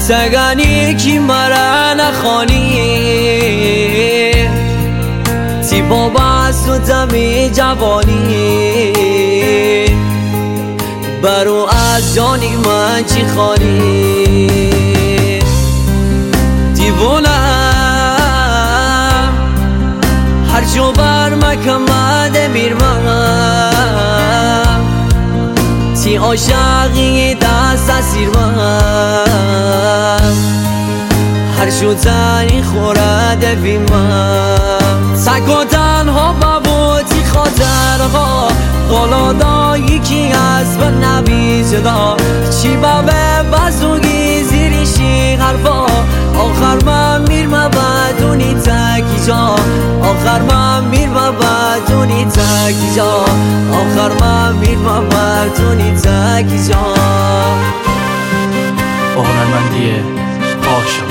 تگانی کی مرا نخوانی تی بابا سو تمی جوانی برو از جانی من چی خوانی دیوانم هر جو بر مکمده میرمم تی عاشقی دست اسیرمم هر شو تنی خورده بیمم سکو تنها بابوتی خاطرها قلادا یکی از به نبی جدا چی بابه بزوگی زیریشی حرفا آخر من میرم بدونی تکی جا آخر من میرم بدونی تکی جا آخر من میرم بدونی تکی جا با هنرمندی آشا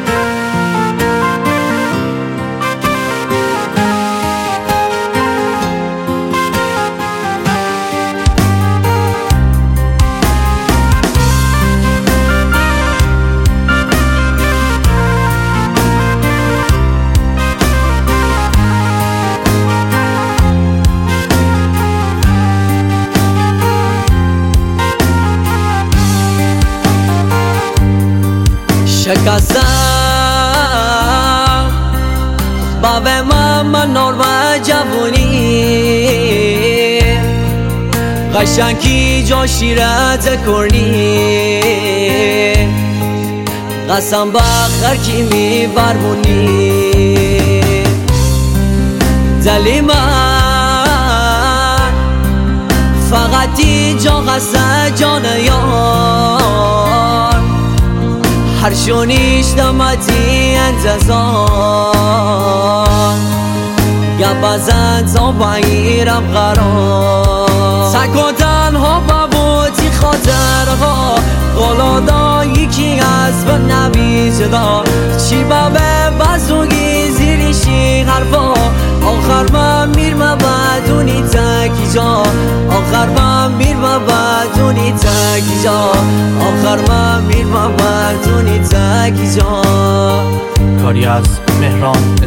شکستم باب من نور و جوونی قشنگی جا شیرت کرنی قسم بخر کی می برمونی دلی من فقطی جا قصد جان یار هر شونیش دمتی انتظار گبزن تا بگیرم قرار سکو تنها بابوتی خاطرها قلادا یکی از به نبی جدا چی بابه بزوگی زیریشی حرفا آخر من میرم بدونی تکی جا آخر من میرم بدونی تکی جا آخر من میرم بدونی تکی جا کاری از مهران